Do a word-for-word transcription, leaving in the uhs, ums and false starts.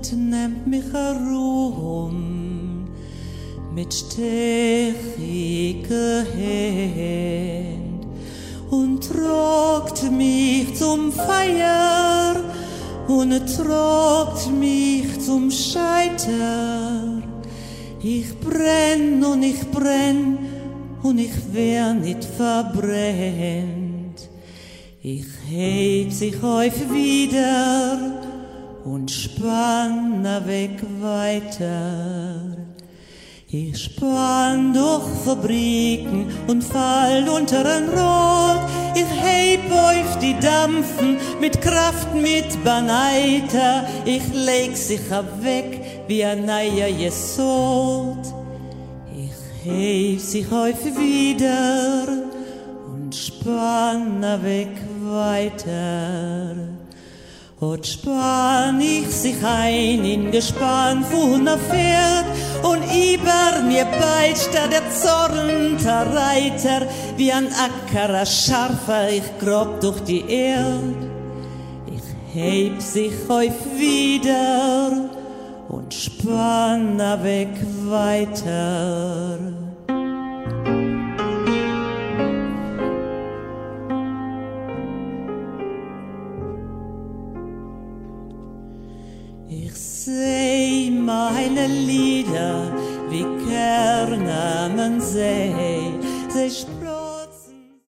Wind nimmt mich herum mit stechige Hand und tragt mich zum Feuer und tragt mich zum Scheiter. Ich brenn und ich brenn und ich wär nicht verbrennt. Ich heb sich auf wieder und spann weg weiter. Ich spann durch Fabriken und fall unter ein Rot. Ich heb auf die Dampfen mit Kraft, mit Baneiter. Ich leg sich weg wie ein neuer Jesod. Ich heb sich auf wieder und spann weg weiter. Und spann ich sich ein in Gespann von a Pferd und über mir peitscht der Zorn der Reiter wie ein Acker, a scharfer, ich grob durch die Erd. Ich heb sich auf wieder und spann weg weiter. Ich seh meine Lieder wie Kerne am See, sie